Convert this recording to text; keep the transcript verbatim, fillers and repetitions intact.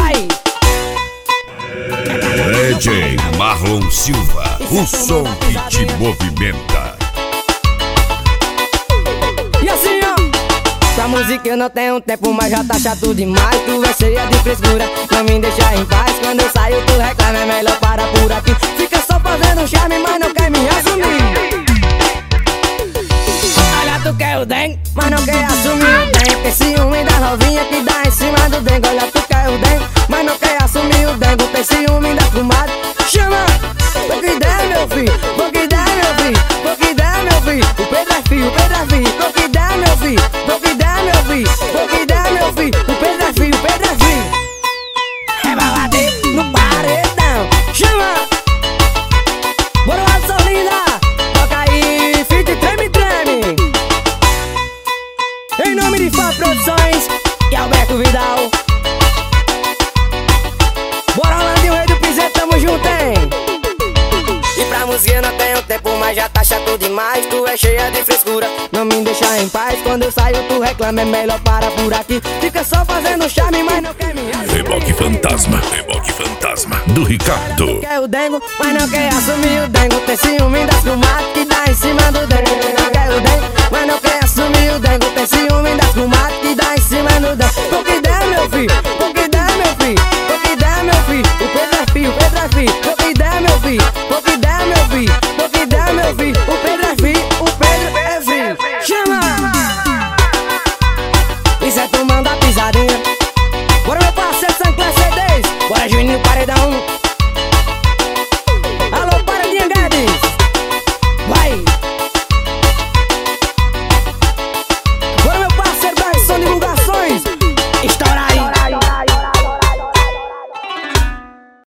vai. D J Marlon Silva, o som que te movimenta. E assim, ó, pra música eu não tenho tempo, mas já tá chato demais. Tu é cheia de frescura, não me deixa em paz. Quando eu saio tu reclama, é melhor parar por aqui. Fica só fazendo charme, mas não quer me assumir. Olha, tu quer o dengue, mas não quer assumir o dengue. Tem ciúme da novinha que dá em cima do dengue. Olha, tu quer o dengue, mas não quer assumir o dengue. Tem ciúme da comadre, chama. Vou que der, meu filho, vou que der, meu filho, vou que der, meu filho. O Pedro é filho, o Pedro é filho, vou que der, meu filho, vou que der, meu filho, vou que der, meu filho. O Pedro é filho, o Pedro é filho. É baladeiro no paredão, chama. Bora lá, sua linda, toca aí, fit e treme, treme. Em nome de Fá Produções e Alberto Vidal. Bora lá, de o rei do piseiro, tamo junto, hein? E pra música eu não tenho tempo, mas já tá chato demais. Tu é cheia de frescura, não me deixa em paz. Quando eu saio tu reclama, é melhor parar por aqui. Fica só fazendo charme, mas não quer me assumir. Reboque Fantasma, Reboque Fantasma, do Ricardo. Quer o dengo, mas não quer assumir o dengo. Tem ciúme das comadres que dá em cima do dengo. Não quer o dengo, mas não quer assumir o dengo. Tem ciúme das comadres que dá em cima do dengo.